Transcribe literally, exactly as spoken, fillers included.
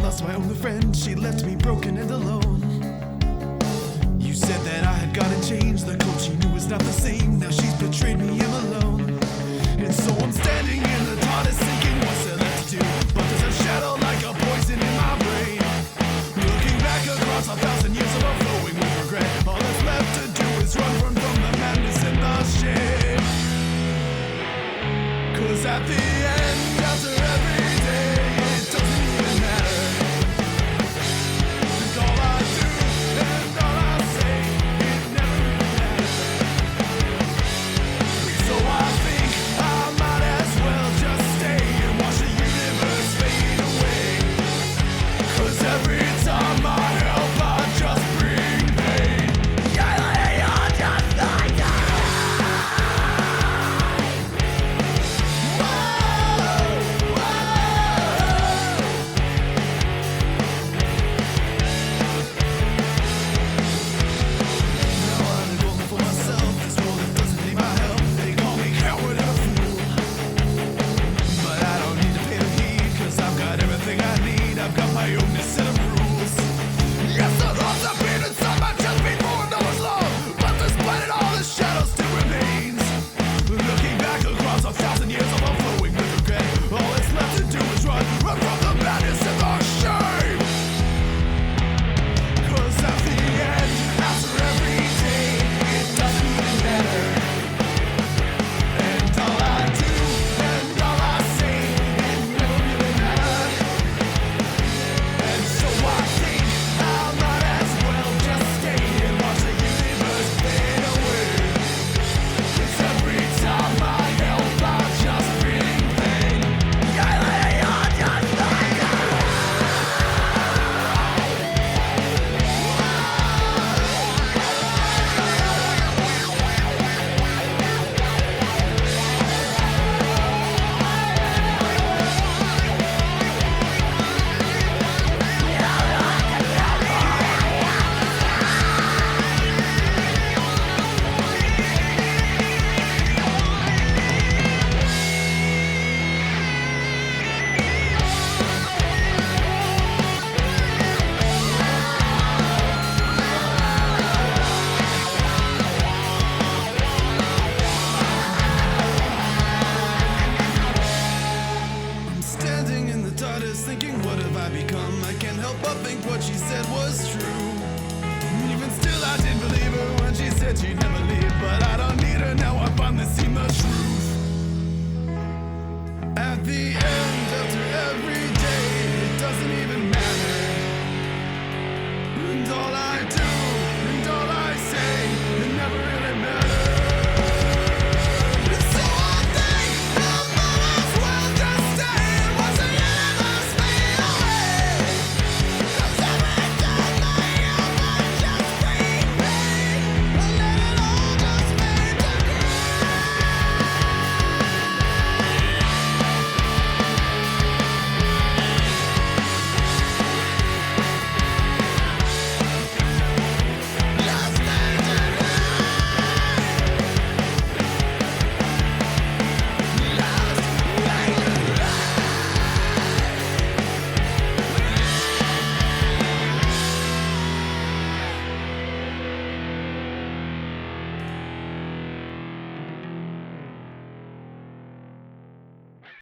lost my only friend. She left me broken and alone. You said that I had gotta change. The coach she knew was not the same. Now she's betrayed me, I'm alone. And so I'm standing in the TARDIS thinking, what's there left to do? But there's a shadow like a poison in my brain, looking back across a thousand years of overflowing with regret. All that's left to do is run, run from the madness and the shame. Cause at the end, after every day, it doesn't even matter. And all I do and all I say, it never really matters. So I think I might as well just stay and watch the universe fade away. Cause every time I help, I just bring pain. Yeah, you're just like that. Thinking, what have I become? I can't help but think what she said was true. Even still, I didn't believe her when she said she'd never leave. But I don't need her now, I finally see the truth.